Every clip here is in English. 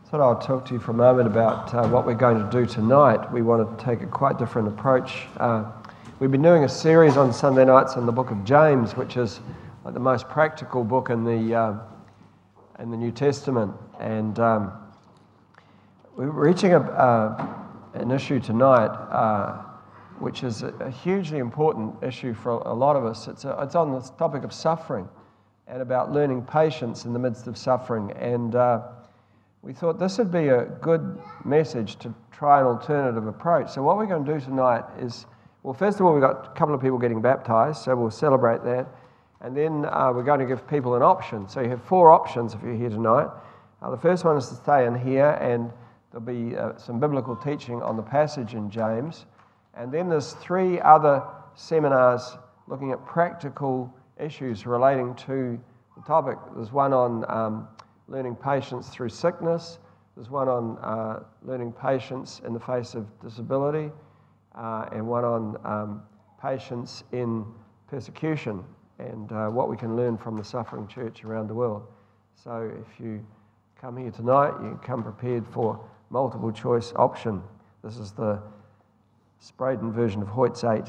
Thought I'll talk to you for a moment about what we're going to do tonight. We want to take a quite different approach. We've been doing a series on Sunday nights on the book of James, which is like the most practical book in the New Testament. And we're reaching an issue tonight, which is a hugely important issue for a lot of us. It's on the topic of suffering and about learning patience in the midst of suffering. And we thought this would be a good message to try an alternative approach. So what we're going to do tonight is, well, first of all, we've got a couple of people getting baptized, so we'll celebrate that. And then we're going to give people an option. So you have 4 options if you're here tonight. The first one is to stay in here, and there'll be some biblical teaching on the passage in James. And then there's 3 other seminars looking at practical issues relating to the topic. There's one on learning patience through sickness. There's one on learning patience in the face of disability, and one on patience in persecution and what we can learn from the suffering church around the world. So if you come here tonight, you come prepared for multiple choice option. This is the Spraden version of Hoyt's 8.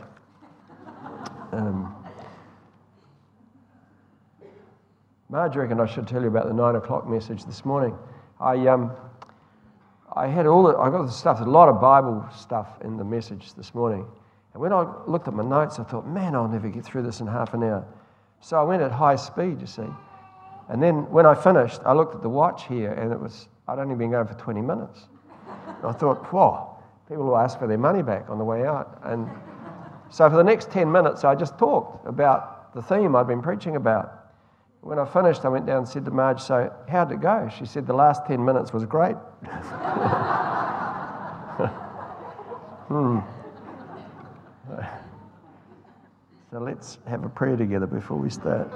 Marge reckoned I should tell you about the 9 o'clock message this morning. I got the stuff, a lot of Bible stuff in the message this morning. And when I looked at my notes, I thought, man, I'll never get through this in half an hour. So I went at high speed, you see. And then when I finished, I looked at the watch here, and I'd only been going for 20 minutes. And I thought, whoa, people will ask for their money back on the way out. And so for the next 10 minutes, I just talked about the theme I'd been preaching about. When I finished, I went down and said to Marge, so how'd it go? She said, the last 10 minutes was great. So let's have a prayer together before we start.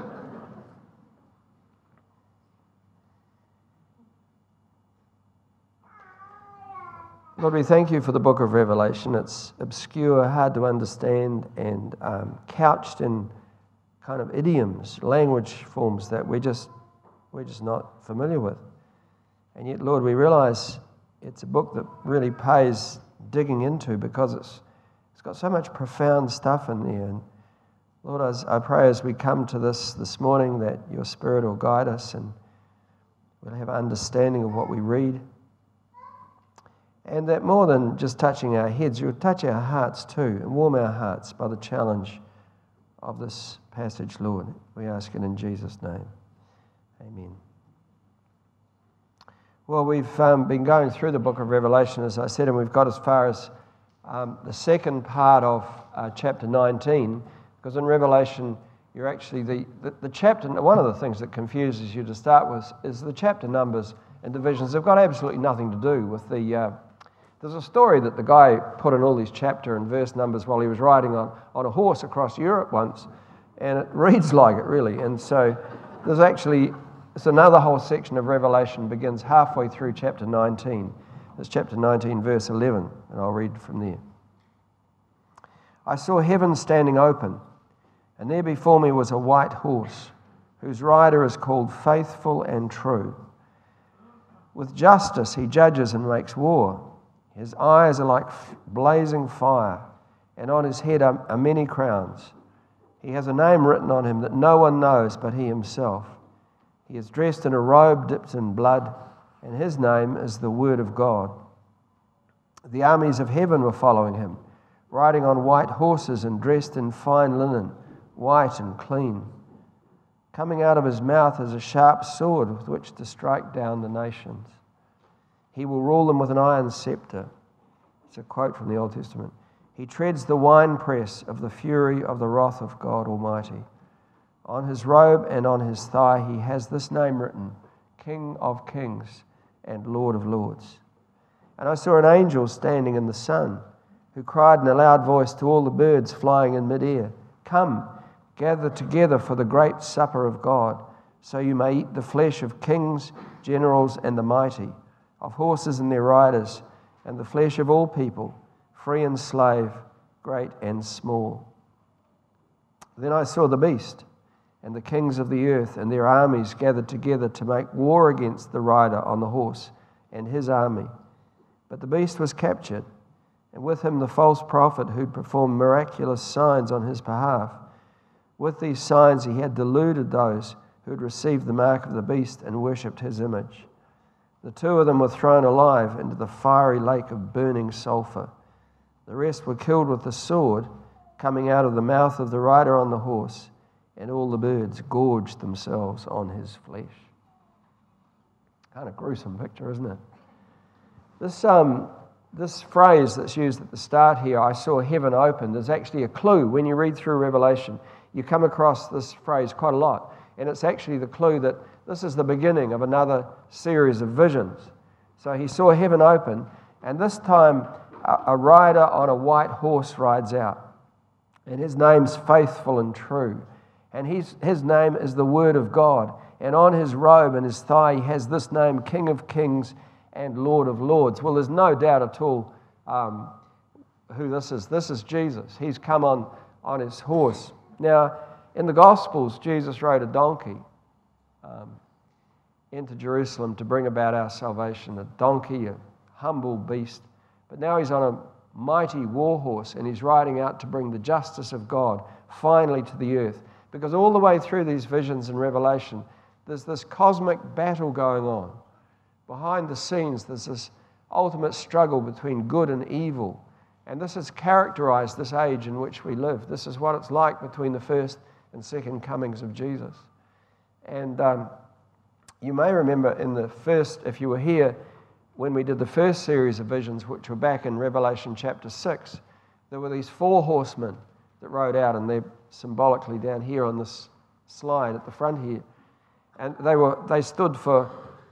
Lord, we thank you for the book of Revelation. It's obscure, hard to understand, and couched in kind of idioms, language forms that we're just not familiar with. And yet, Lord, we realize it's a book that really pays digging into because it's got so much profound stuff in there. And Lord, I pray as we come to this morning that your Spirit will guide us and we'll have understanding of what we read. And that more than just touching our heads, you'll touch our hearts too and warm our hearts by the challenge of this passage, Lord. We ask it in Jesus' name. Amen. Well, we've been going through the book of Revelation, as I said, and we've got as far as the second part of chapter 19, because in Revelation, you're actually, the chapter, one of the things that confuses you to start with is the chapter numbers and divisions. They've got absolutely nothing to do with there's a story that the guy put in all these chapter and verse numbers while he was riding on a horse across Europe once, and it reads like it, really. And so it's another whole section of Revelation begins halfway through chapter 19. It's chapter 19, verse 11, and I'll read from there. I saw heaven standing open, and there before me was a white horse, whose rider is called Faithful and True. With justice he judges and makes war. His eyes are like blazing fire, and on his head are many crowns. He has a name written on him that no one knows but he himself. He is dressed in a robe dipped in blood, and his name is the Word of God. The armies of heaven were following him, riding on white horses and dressed in fine linen, white and clean. Coming out of his mouth is a sharp sword with which to strike down the nations. He will rule them with an iron scepter. It's a quote from the Old Testament. He treads the winepress of the fury of the wrath of God Almighty. On his robe and on his thigh he has this name written, King of Kings and Lord of Lords. And I saw an angel standing in the sun, who cried in a loud voice to all the birds flying in midair, Come, gather together for the great supper of God, so you may eat the flesh of kings, generals, and the mighty, of horses and their riders, and the flesh of all people, free and slave, great and small. Then I saw the beast, and the kings of the earth and their armies gathered together to make war against the rider on the horse and his army. But the beast was captured, and with him the false prophet who'd performed miraculous signs on his behalf. With these signs he had deluded those who had received the mark of the beast and worshipped his image. The two of them were thrown alive into the fiery lake of burning sulfur. The rest were killed with the sword coming out of the mouth of the rider on the horse, and all the birds gorged themselves on his flesh. Kind of gruesome picture, isn't it? This phrase that's used at the start here, I saw heaven open, there's actually a clue. When you read through Revelation, you come across this phrase quite a lot. And it's actually the clue that this is the beginning of another series of visions. So he saw heaven open, and this time a rider on a white horse rides out. And his name's Faithful and True. And his name is the Word of God. And on his robe and his thigh he has this name, King of Kings and Lord of Lords. Well, there's no doubt at all who this is. This is Jesus. He's come on his horse. Now, in the Gospels, Jesus rode a donkey into Jerusalem to bring about our salvation. A donkey, a humble beast. But now he's on a mighty war horse, and he's riding out to bring the justice of God finally to the earth. Because all the way through these visions in Revelation, there's this cosmic battle going on. Behind the scenes, there's this ultimate struggle between good and evil. And this has characterized this age in which we live. This is what it's like between the first and second comings of Jesus. And you may remember in the first, if you were here, when we did the first series of visions, which were back in Revelation chapter 6, there were these 4 horsemen that rode out, and they're symbolically down here on this slide at the front here. And they stood for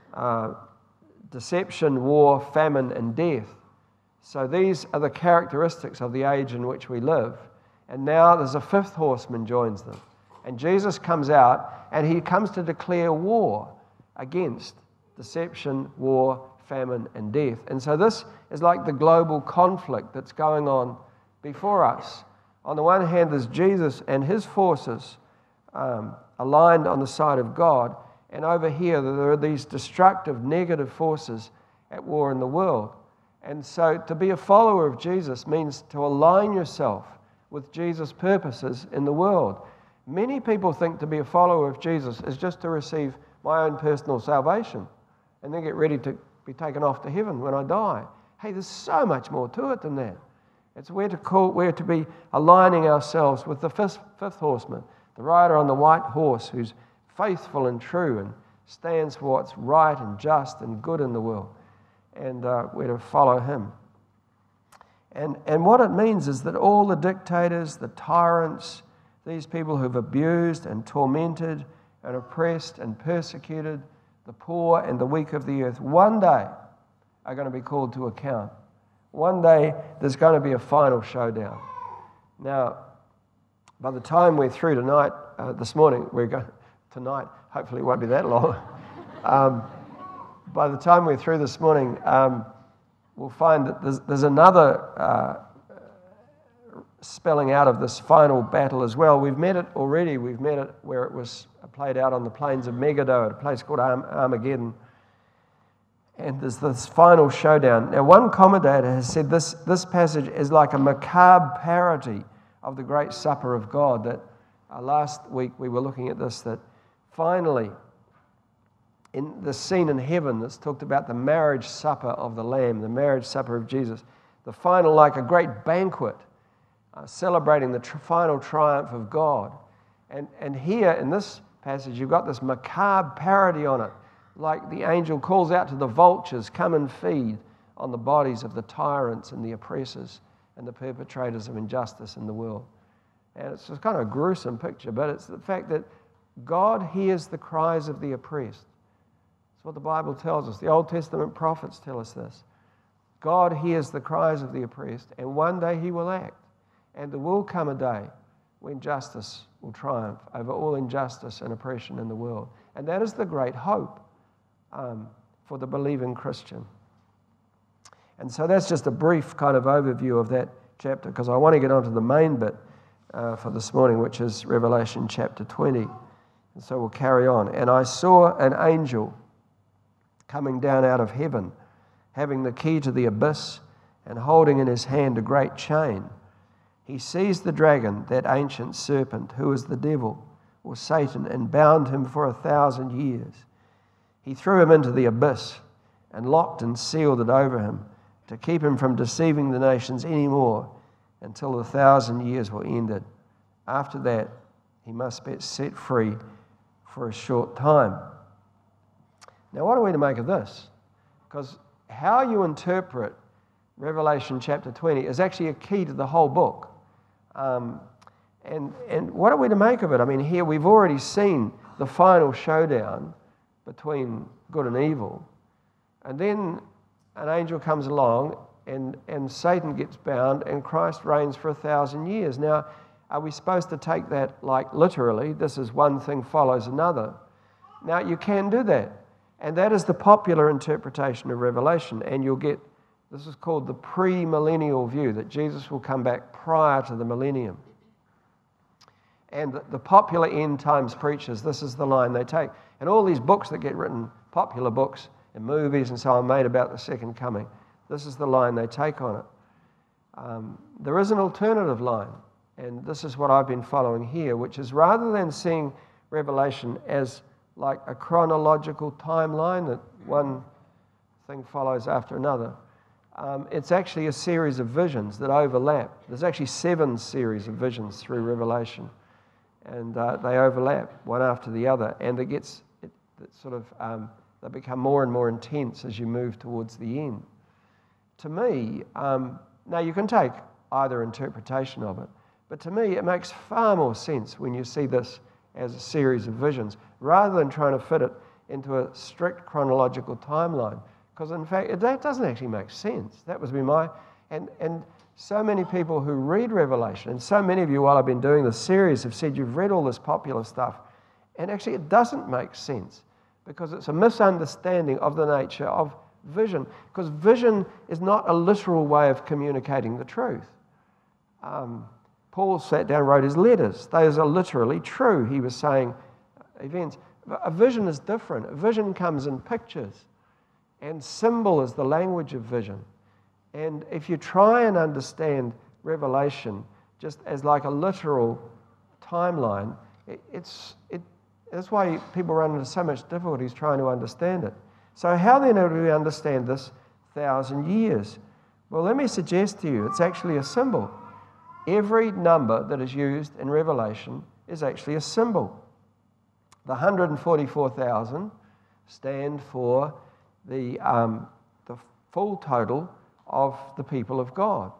deception, war, famine, and death. So these are the characteristics of the age in which we live. And now there's a 5th horseman joins them. And Jesus comes out, and he comes to declare war against deception, war, famine, and death. And so this is like the global conflict that's going on before us. On the one hand, there's Jesus and his forces aligned on the side of God. And over here, there are these destructive, negative forces at war in the world. And so to be a follower of Jesus means to align yourself with Jesus' purposes in the world. Many people think to be a follower of Jesus is just to receive my own personal salvation and then get ready to be taken off to heaven when I die. Hey, there's so much more to it than that. It's we're to be aligning ourselves with the fifth horseman, the rider on the white horse who's faithful and true and stands for what's right and just and good in the world. And we're to follow him. And what it means is that all the dictators, the tyrants, these people who've abused and tormented and oppressed and persecuted the poor and the weak of the earth, one day are going to be called to account. One day there's going to be a final showdown. Now, by the time we're through tonight, this morning, tonight, hopefully it won't be that long. By the time we're through this morning, we'll find that there's another spelling out of this final battle as well. We've met it already. We've met it where it was played out on the plains of Megiddo at a place called Armageddon. And there's this final showdown. Now, one commentator has said this passage is like a macabre parody of the Great Supper of God. That last week we were looking at this, that finally, in the scene in heaven that's talked about the marriage supper of the Lamb, the marriage supper of Jesus, the final, like a great banquet, celebrating the final triumph of God. And here in this passage, you've got this macabre parody on it, like the angel calls out to the vultures, come and feed on the bodies of the tyrants and the oppressors and the perpetrators of injustice in the world. And it's just kind of a gruesome picture, but it's the fact that God hears the cries of the oppressed. That's what the Bible tells us. The Old Testament prophets tell us this. God hears the cries of the oppressed, and one day he will act. And there will come a day when justice will triumph over all injustice and oppression in the world. And that is the great hope for the believing Christian. And so that's just a brief kind of overview of that chapter, because I want to get on to the main bit for this morning, which is Revelation chapter 20. And so we'll carry on. And I saw an angel coming down out of heaven, having the key to the abyss and holding in his hand a great chain. He seized the dragon, that ancient serpent, who is the devil, or Satan, and bound him for 1,000 years. He threw him into the abyss and locked and sealed it over him to keep him from deceiving the nations any more until the 1,000 years were ended. After that, he must be set free for a short time. Now, what are we to make of this? Because how you interpret Revelation chapter 20 is actually a key to the whole book. And what are we to make of it? I mean, here we've already seen the final showdown between good and evil. And then an angel comes along and Satan gets bound and Christ reigns for 1,000 years. Now, are we supposed to take that like literally? This is one thing follows another. Now, you can do that. And that is the popular interpretation of Revelation. And you'll get, this is called the pre-millennial view, that Jesus will come back prior to the millennium. And the popular end times preachers, this is the line they take. And all these books that get written, popular books and movies and so on, made about the second coming, this is the line they take on it. There is an alternative line, and this is what I've been following here, which is rather than seeing Revelation as like a chronological timeline that one thing follows after another, it's actually a series of visions that overlap. There's actually 7 series of visions through Revelation, and they overlap one after the other, and they become more and more intense as you move towards the end. To me, now you can take either interpretation of it, but to me it makes far more sense when you see this as a series of visions, rather than trying to fit it into a strict chronological timeline. Because in fact, that doesn't actually make sense. That was my... And so many people who read Revelation, and so many of you while I've been doing this series have said you've read all this popular stuff, and actually it doesn't make sense, because it's a misunderstanding of the nature of vision. Because vision is not a literal way of communicating the truth. Paul sat down and wrote his letters. Those are literally true. He was saying events. A vision is different. A vision comes in pictures, and symbol is the language of vision. And if you try and understand Revelation just as like a literal timeline, that's why people run into so much difficulties trying to understand it. So how then do we understand this 1,000 years? Well, let me suggest to you, it's actually a symbol. Every number that is used in Revelation is actually a symbol. The 144,000 stand for the full total of the people of God.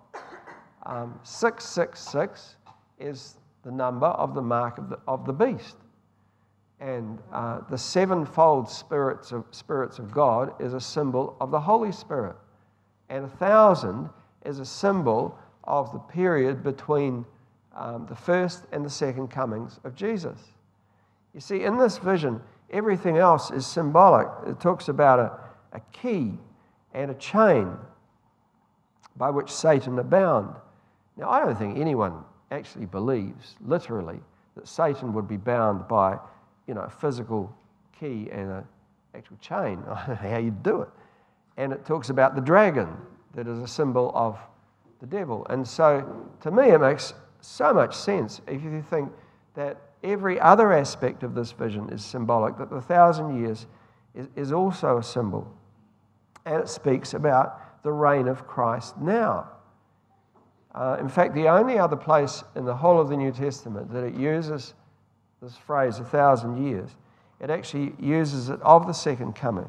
666 is the number of the mark of the beast. And the sevenfold spirits of God is a symbol of the Holy Spirit. And 1,000 is a symbol of the period between the first and the second comings of Jesus. You see, in this vision, everything else is symbolic. It talks about a key and a chain by which Satan are bound. Now, I don't think anyone actually believes, literally, that Satan would be bound by, a physical key and an actual chain. I don't know how you do it. And it talks about the dragon that is a symbol of the devil. And so, to me, it makes so much sense if you think that every other aspect of this vision is symbolic, that the 1,000 years is also a symbol. And it speaks about the reign of Christ now. In fact, the only other place in the whole of the New Testament that it uses this phrase, 1,000 years, it actually uses it of the second coming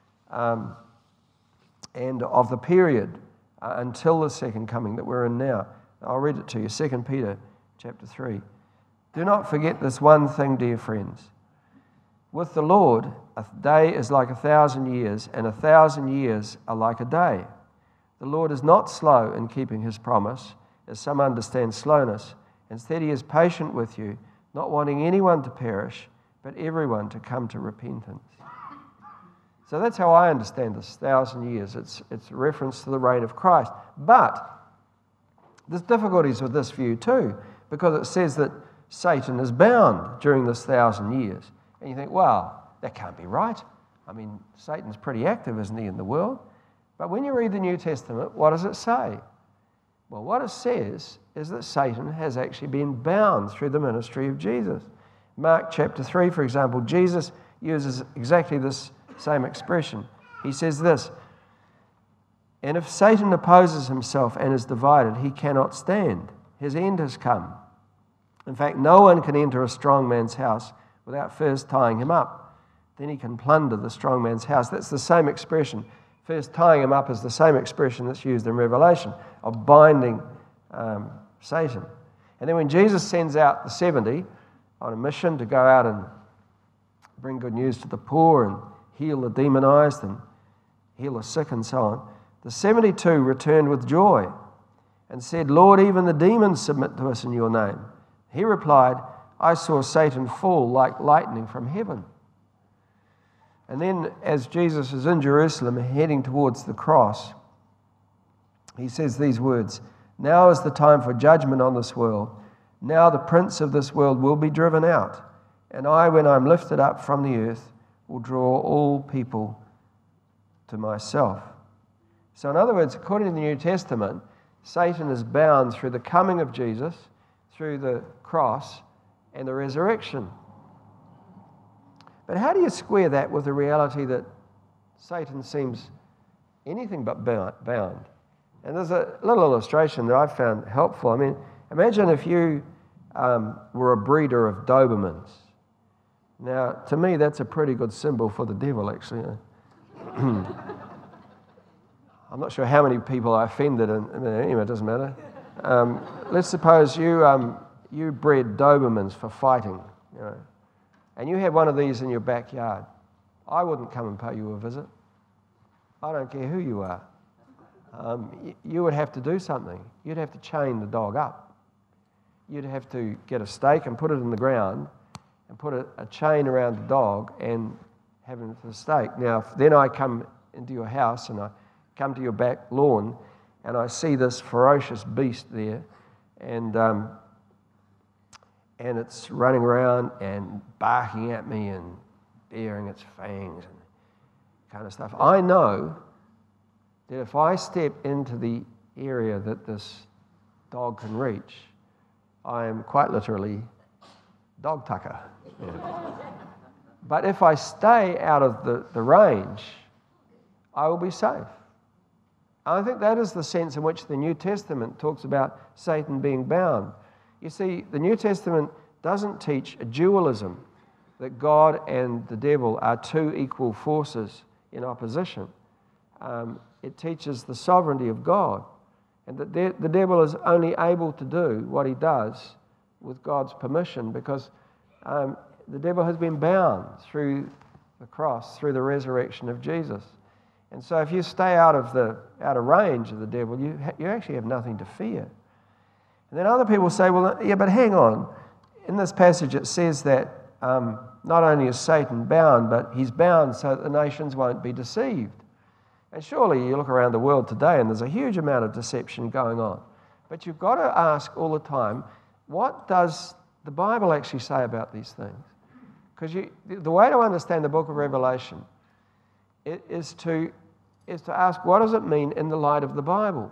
and of the period until the second coming that we're in now. I'll read it to you, 2 Peter chapter 3. Do not forget this one thing, dear friends. With the Lord, a day is like 1,000 years, and 1,000 years are like a day. The Lord is not slow in keeping his promise, as some understand slowness. Instead, he is patient with you, not wanting anyone to perish, but everyone to come to repentance. So that's how I understand this 1,000 years. It's a reference to the reign of Christ. But there's difficulties with this view too, because it says that Satan is bound during this 1,000 years. And you think, well, that can't be right. I mean, Satan's pretty active, isn't he, in the world? But when you read the New Testament, what does it say? Well, what it says is that Satan has actually been bound through the ministry of Jesus. Mark chapter 3, for example, Jesus uses exactly this same expression. He says this, "And if Satan opposes himself and is divided, he cannot stand. His end has come. In fact, no one can enter a strong man's house without first tying him up. Then he can plunder the strong man's house." That's the same expression. First tying him up is the same expression that's used in Revelation of binding Satan. And then when Jesus sends out the 70 on a mission to go out and bring good news to the poor and heal the demonized and heal the sick and so on, the 72 returned with joy and said, "Lord, even the demons submit to us in your name." He replied, "I saw Satan fall like lightning from heaven." And then as Jesus is in Jerusalem heading towards the cross, he says these words, "Now is the time for judgment on this world. Now the prince of this world will be driven out. And I, when I'm lifted up from the earth, will draw all people to myself." So in other words, according to the New Testament, Satan is bound through the coming of Jesus, through the cross and the resurrection. But how do you square that with the reality that Satan seems anything but bound? And there's a little illustration that I found helpful. I mean, imagine if you were a breeder of Dobermans. Now, to me, that's a pretty good symbol for the devil, actually. I'm not sure how many people I offended, and anyway, it doesn't matter. Let's suppose you bred Dobermans for fighting, and you had one of these in your backyard. I wouldn't come and pay you a visit. I don't care who you are. You would have to do something. You'd have to chain the dog up. You'd have to get a stake and put it in the ground and put a chain around the dog and have him for the stake. Now, if then I come into your house and I come to your back lawn and I see this ferocious beast there and it's running around and barking at me and baring its fangs and kind of stuff. I know that if I step into the area that this dog can reach, I am quite literally dog tucker. Yeah. But if I stay out of the range, I will be safe. I think that is the sense in which the New Testament talks about Satan being bound. You see, the New Testament doesn't teach a dualism, that God and the devil are two equal forces in opposition. It teaches the sovereignty of God, and that the devil is only able to do what he does with God's permission, because the devil has been bound through the cross, through the resurrection of Jesus. And so if you stay out of range of the devil, you actually have nothing to fear. And then other people say, well, yeah, but hang on. In this passage it says that not only is Satan bound, but he's bound so that the nations won't be deceived. And surely you look around the world today and there's a huge amount of deception going on. But you've got to ask all the time, what does the Bible actually say about these things? Because the way to understand the book of Revelation is to ask, what does it mean in the light of the Bible?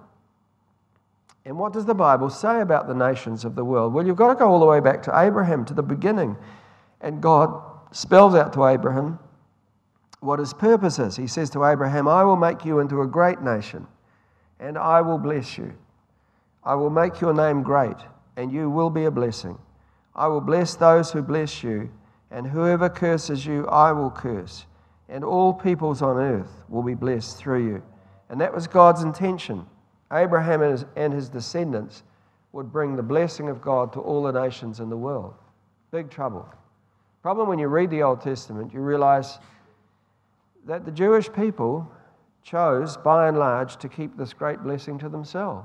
And what does the Bible say about the nations of the world? Well, you've got to go all the way back to Abraham, to the beginning. And God spells out to Abraham what his purpose is. He says to Abraham, I will make you into a great nation, and I will bless you. I will make your name great, and you will be a blessing. I will bless those who bless you, and whoever curses you, I will curse. And all peoples on earth will be blessed through you. And that was God's intention. Abraham and his descendants would bring the blessing of God to all the nations in the world. Big trouble. Problem when you read the Old Testament, you realize that the Jewish people chose, by and large, to keep this great blessing to themselves.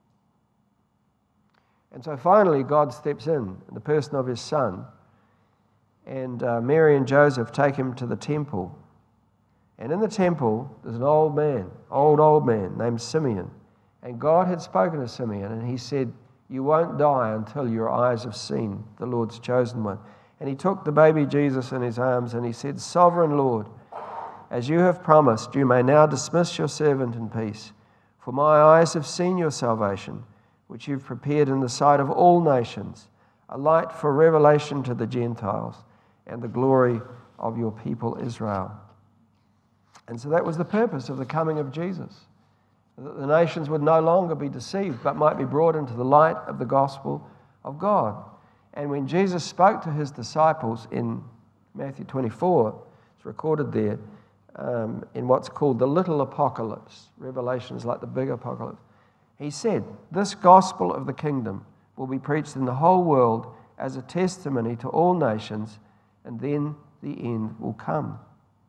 And so finally, God steps in the person of his son, and Mary and Joseph take him to the temple. And in the temple, there's an old man named Simeon. And God had spoken to Simeon, and he said, you won't die until your eyes have seen the Lord's chosen one. And he took the baby Jesus in his arms, and he said, Sovereign Lord, as you have promised, you may now dismiss your servant in peace. For my eyes have seen your salvation, which you've prepared in the sight of all nations, a light for revelation to the Gentiles and the glory of your people Israel. And so that was the purpose of the coming of Jesus, that the nations would no longer be deceived, but might be brought into the light of the gospel of God. And when Jesus spoke to his disciples in Matthew 24, it's recorded there, in what's called the little apocalypse. Revelation is like the big apocalypse. He said, this gospel of the kingdom will be preached in the whole world as a testimony to all nations, and then the end will come.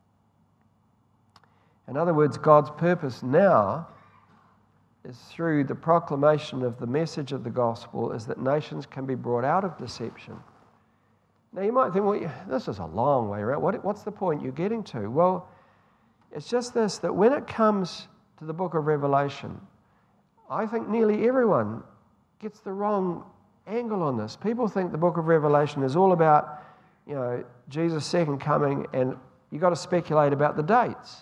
In other words, God's purpose now is through the proclamation of the message of the gospel is that nations can be brought out of deception. Now you might think, well, this is a long way around. What's the point you're getting to? Well, it's just this, that when it comes to the book of Revelation, I think nearly everyone gets the wrong angle on this. People think the book of Revelation is all about, Jesus' second coming, and you've got to speculate about the dates.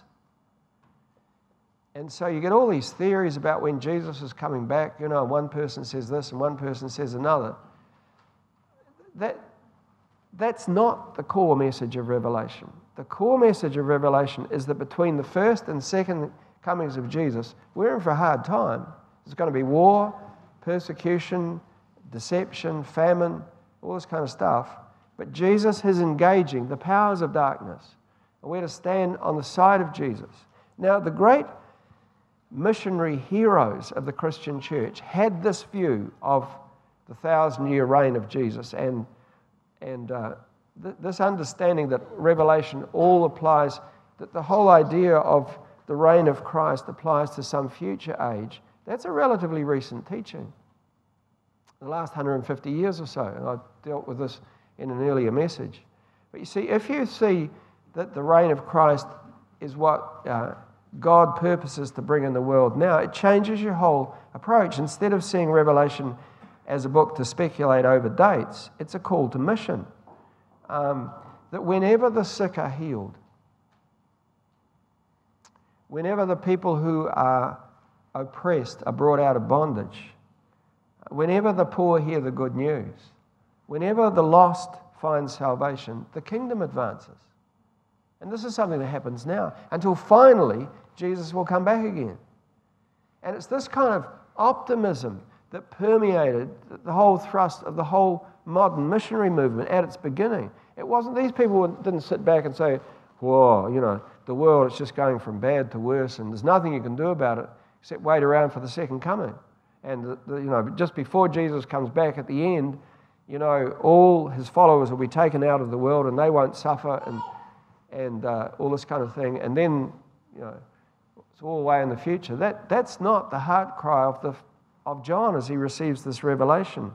And so you get all these theories about when Jesus is coming back, one person says this and one person says another. That's not the core message of Revelation. The core message of Revelation is that between the first and second comings of Jesus, we're in for a hard time. There's going to be war, persecution, deception, famine, all this kind of stuff. But Jesus is engaging the powers of darkness. And we're to stand on the side of Jesus. Now, the great missionary heroes of the Christian church had this view of the 1,000-year reign of Jesus and this understanding that Revelation all applies, that the whole idea of the reign of Christ applies to some future age. That's a relatively recent teaching, the last 150 years or so, and I dealt with this in an earlier message. But you see, if you see that the reign of Christ is what God purposes to bring in the world now, it changes your whole approach. Instead of seeing Revelation as a book to speculate over dates, it's a call to mission. That whenever the sick are healed, whenever the people who are oppressed are brought out of bondage, whenever the poor hear the good news, whenever the lost find salvation, the kingdom advances. And this is something that happens now, until finally Jesus will come back again. And it's this kind of optimism that permeated the whole thrust of the whole modern missionary movement at its beginning. It wasn't, these people didn't sit back and say, whoa, the world is just going from bad to worse and there's nothing you can do about it except wait around for the second coming. And, just before Jesus comes back at the end, all his followers will be taken out of the world and they won't suffer and all this kind of thing. And then, it's all way in the future. That's not the heart cry of John as he receives this revelation.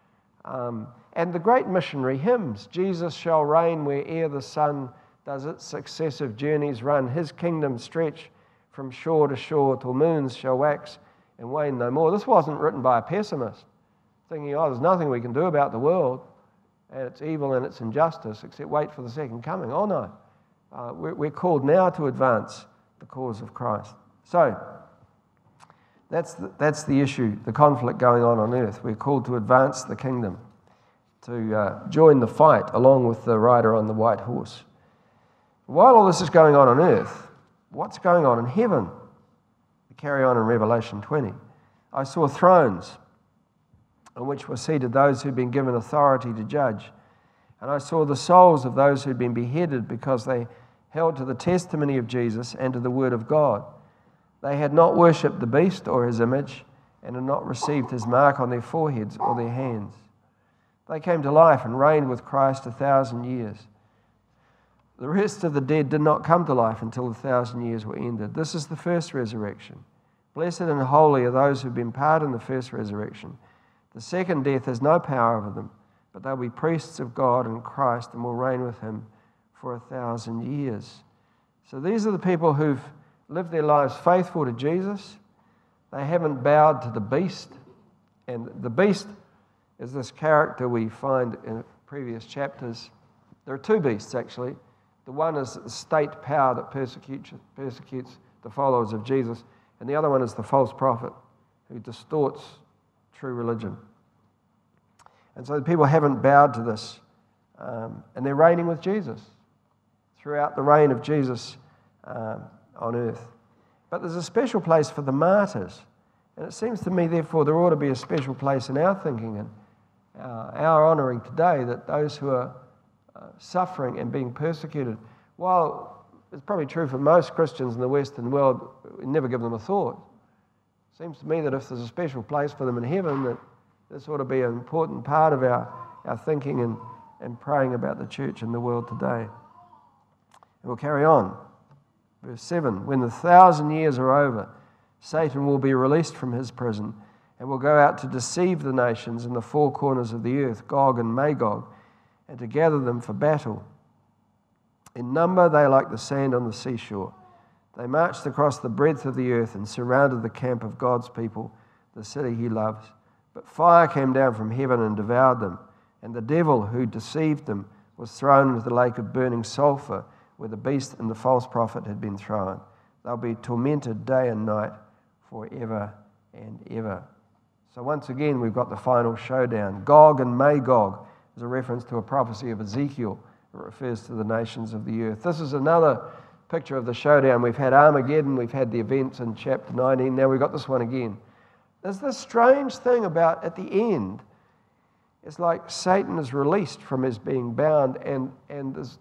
And the great missionary hymns, Jesus shall reign where'er the sun does its successive journeys run. His kingdom stretch from shore to shore till moons shall wax and wane no more. This wasn't written by a pessimist thinking, there's nothing we can do about the world and its evil and its injustice except wait for the second coming. Oh no, we're called now to advance the cause of Christ. So, that's the issue, the conflict going on earth. We're called to advance the kingdom, to join the fight along with the rider on the white horse. While all this is going on earth, what's going on in heaven? We carry on in Revelation 20. I saw thrones on which were seated those who'd been given authority to judge. And I saw the souls of those who'd been beheaded because they held to the testimony of Jesus and to the word of God. They had not worshipped the beast or his image and had not received his mark on their foreheads or their hands. They came to life and reigned with Christ 1,000 years. The rest of the dead did not come to life until 1,000 years were ended. This is the first resurrection. Blessed and holy are those who have been part in the first resurrection. The second death has no power over them, but they'll be priests of God and Christ and will reign with him for 1,000 years. So these are the people who've lived their lives faithful to Jesus. They haven't bowed to the beast. And the beast is this character we find in previous chapters. There are two beasts, actually. The one is the state power that persecutes the followers of Jesus, and the other one is the false prophet who distorts true religion. And so the people haven't bowed to this, and they're reigning with Jesus throughout the reign of Jesus on earth. But there's a special place for the martyrs, and it seems to me, therefore, there ought to be a special place in our thinking and our honouring today, that those who are suffering and being persecuted, while it's probably true for most Christians in the Western world, we never give them a thought. It seems to me that if there's a special place for them in heaven, that this ought to be an important part of our thinking and praying about the church in the world today. And we'll carry on. Verse 7, when the 1,000 years are over, Satan will be released from his prison and will go out to deceive the nations in the four corners of the earth, Gog and Magog, and to gather them for battle. In number they are like the sand on the seashore. They marched across the breadth of the earth and surrounded the camp of God's people, the city he loves. But fire came down from heaven and devoured them, and the devil who deceived them was thrown into the lake of burning sulfur, where the beast and the false prophet had been thrown. They'll be tormented day and night forever and ever. So once again, we've got the final showdown. Gog and Magog is a reference to a prophecy of Ezekiel. It refers to the nations of the earth. This is another picture of the showdown. We've had Armageddon, we've had the events in chapter 19, now we've got this one again. There's this strange thing about, at the end, it's like Satan is released from his being bound, and there's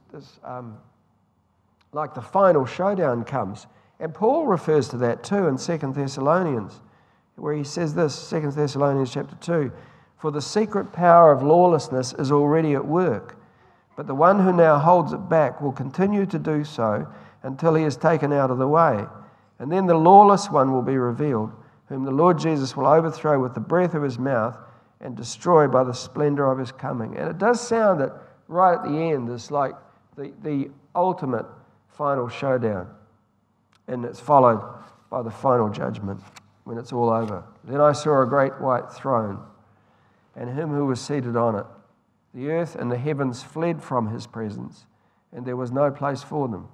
like the final showdown comes. And Paul refers to that too in 2 Thessalonians, where he says this, 2 Thessalonians chapter 2, for the secret power of lawlessness is already at work, but the one who now holds it back will continue to do so until he is taken out of the way. And then the lawless one will be revealed, whom the Lord Jesus will overthrow with the breath of his mouth and destroy by the splendor of his coming. And it does sound that right at the end is like the ultimate final showdown. And it's followed by the final judgment when it's all over. Then I saw a great white throne and him who was seated on it. The earth and the heavens fled from his presence, and there was no place for them.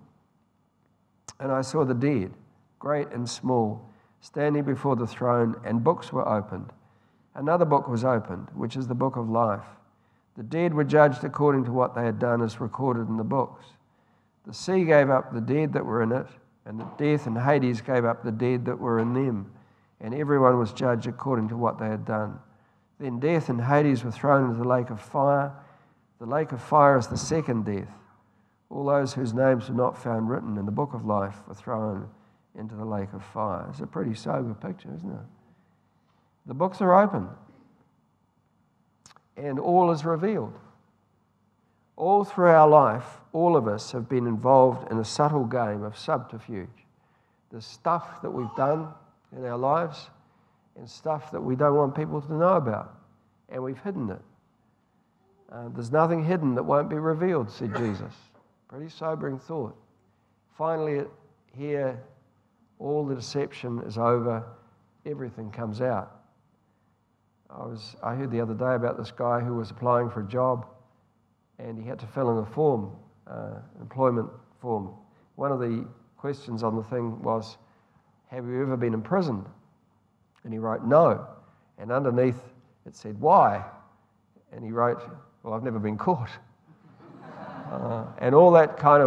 And I saw the dead, great and small, standing before the throne, and books were opened. Another book was opened, which is the book of life. The dead were judged according to what they had done as recorded in the books. The sea gave up the dead that were in it, and the death and Hades gave up the dead that were in them, and everyone was judged according to what they had done. Then death and Hades were thrown into the lake of fire. The lake of fire is the second death. All those whose names were not found written in the book of life were thrown into the lake of fire. It's a pretty sober picture, isn't it? The books are open, and all is revealed. All through our life, all of us have been involved in a subtle game of subterfuge. The stuff that we've done in our lives and stuff that we don't want people to know about, and we've hidden it. There's nothing hidden that won't be revealed, said Jesus. Pretty sobering thought. Finally, here, all the deception is over, everything comes out. I heard the other day about this guy who was applying for a job, and he had to fill in a form, employment form. One of the questions on the thing was, have you ever been imprisoned? And he wrote, no. And underneath it said, why? And he wrote, well, I've never been caught. And all that kind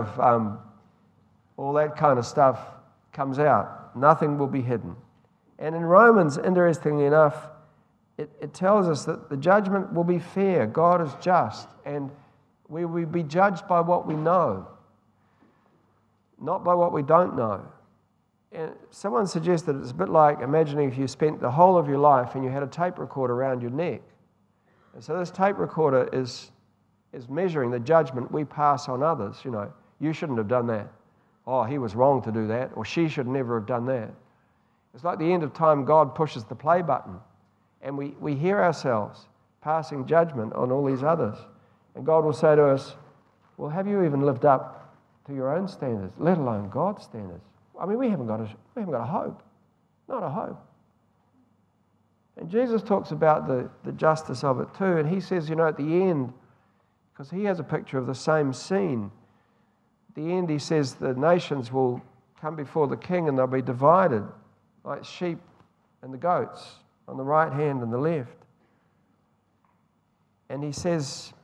of stuff comes out. Nothing will be hidden. And in Romans, interestingly enough, it tells us that the judgment will be fair. God is just, and we will be judged by what we know, not by what we don't know. And someone suggested it's a bit like imagining if you spent the whole of your life and you had a tape recorder around your neck. And so this tape recorder is measuring the judgment we pass on others. You know, you shouldn't have done that. Oh, he was wrong to do that. Or she should never have done that. It's like the end of time, God pushes the play button. And we hear ourselves passing judgment on all these others. And God will say to us, well, have you even lived up to your own standards, let alone God's standards? I mean, we haven't got a hope. Not a hope. And Jesus talks about the justice of it too. And he says, you know, at the end, because he has a picture of the same scene, At the end, he says the nations will come before the king and they'll be divided like sheep and the goats on the right hand and the left. And he says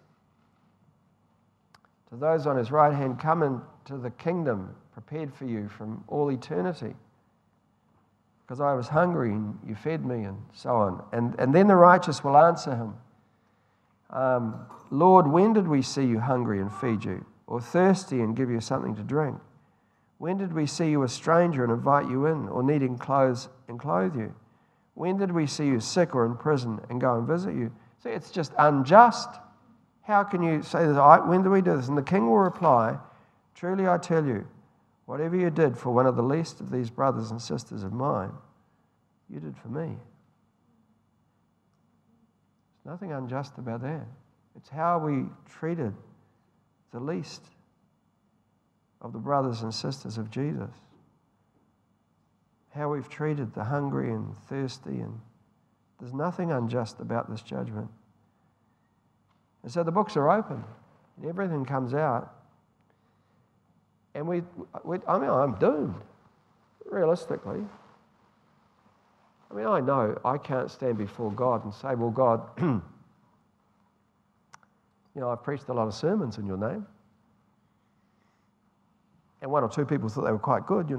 to those on his right hand, come into the kingdom prepared for you from all eternity. Because I was hungry and you fed me, and so on. And then the righteous will answer him, Lord, when did we see you hungry and feed you, or thirsty and give you something to drink? When did we see you a stranger and invite you in, or needing clothes and clothe you? When did we see you sick or in prison and go and visit you? See, it's just unjust. How can you say that? When do we do this? And the king will reply, truly I tell you, whatever you did for one of the least of these brothers and sisters of mine, you did for me. There's nothing unjust about that. It's how we treated the least of the brothers and sisters of Jesus. How we've treated the hungry and thirsty, and there's nothing unjust about this judgment. And so the books are open, and everything comes out. And I'm doomed, realistically. I mean, I know I can't stand before God and say, well, God, I've preached a lot of sermons in your name. And one or two people thought they were quite good,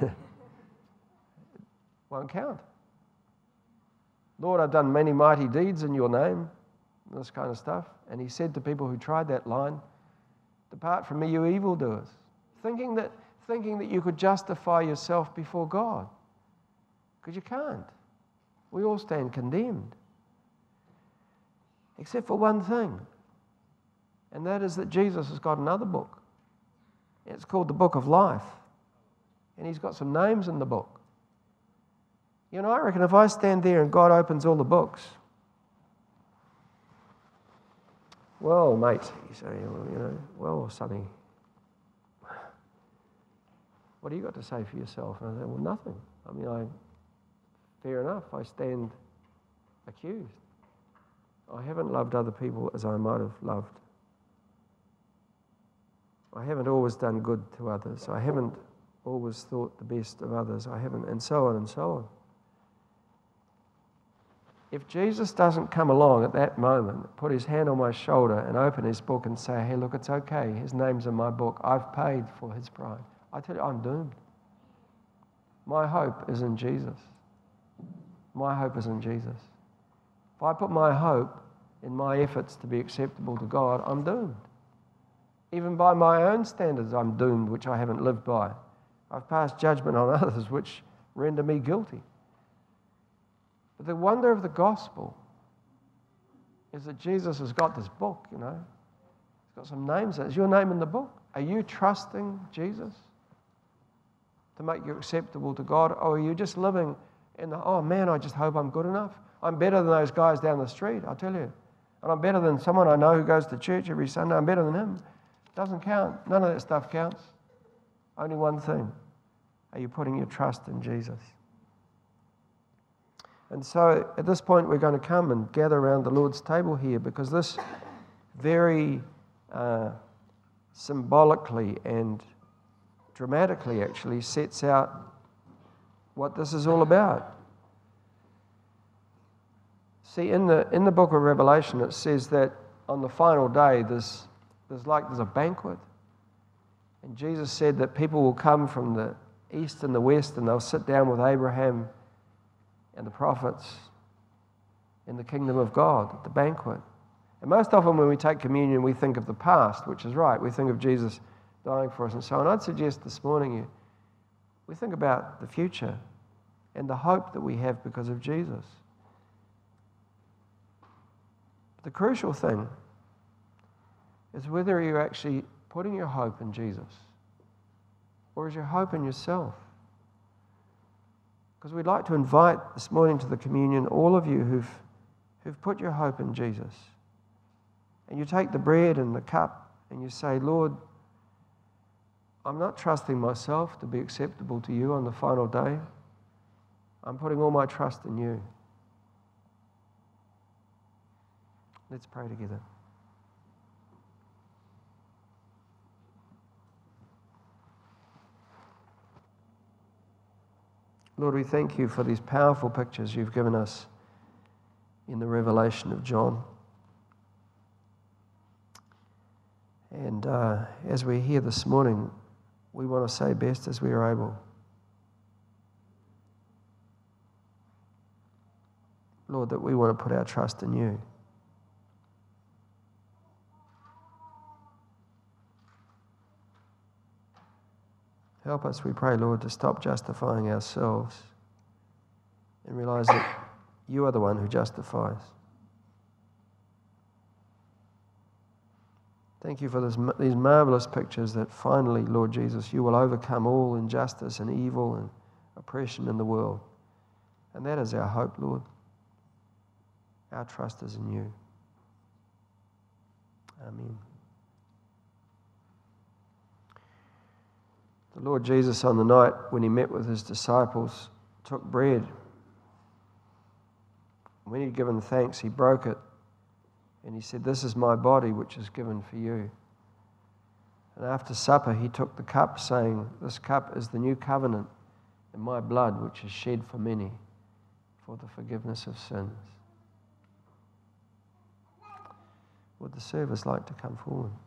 Won't count. Lord, I've done many mighty deeds in your name, this kind of stuff. And he said to people who tried that line, depart from me, you evildoers. Thinking that you could justify yourself before God. Because you can't. We all stand condemned. Except for one thing. And that is that Jesus has got another book. It's called the Book of Life. And he's got some names in the book. I reckon if I stand there and God opens all the books, well, mate, you say, well, Sonny, what do you got to say for yourself? And I say, well, nothing. Fair enough, I stand accused. I haven't loved other people as I might have loved. I haven't always done good to others. I haven't always thought the best of others. I haven't, and so on and so on. If Jesus doesn't come along at that moment, put his hand on my shoulder and open his book and say, hey, look, it's okay. His name's in my book. I've paid for his pride. I tell you, I'm doomed. My hope is in Jesus. My hope is in Jesus. If I put my hope in my efforts to be acceptable to God, I'm doomed. Even by my own standards, I'm doomed, which I haven't lived by. I've passed judgment on others, which render me guilty. But the wonder of the gospel is that Jesus has got this book, He's got some names. Is your name in the book? Are you trusting Jesus to make you acceptable to God? Or are you just living in I just hope I'm good enough. I'm better than those guys down the street, I tell you. And I'm better than someone I know who goes to church every Sunday. I'm better than him. Doesn't count. None of that stuff counts. Only one thing. Are you putting your trust in Jesus? And so at this point we're going to come and gather around the Lord's table here, because this very symbolically and dramatically actually sets out what this is all about. See, in the book of Revelation it says that on the final day there's a banquet. And Jesus said that people will come from the east and the west and they'll sit down with Abraham and the prophets in the kingdom of God at the banquet. And most often when we take communion, we think of the past, which is right. We think of Jesus dying for us and so on. I'd suggest this morning we think about the future and the hope that we have because of Jesus. The crucial thing is whether you're actually putting your hope in Jesus or is your hope in yourself. Because we'd like to invite this morning to the communion all of you who've put your hope in Jesus. And you take the bread and the cup and you say, Lord, I'm not trusting myself to be acceptable to you on the final day. I'm putting all my trust in you. Let's pray together. Lord, we thank you for these powerful pictures you've given us in the revelation of John. And as we're here this morning, we want to say best as we are able. Lord, that we want to put our trust in you. Help us, we pray, Lord, to stop justifying ourselves and realize that you are the one who justifies. Thank you for these marvelous pictures that finally, Lord Jesus, you will overcome all injustice and evil and oppression in the world. And that is our hope, Lord. Our trust is in you. Amen. The Lord Jesus, on the night when he met with his disciples, took bread. When he'd given thanks, he broke it. And he said, "This is my body, which is given for you." And after supper, he took the cup, saying, "This cup is the new covenant in my blood, which is shed for many for the forgiveness of sins." Would the servers like to come forward?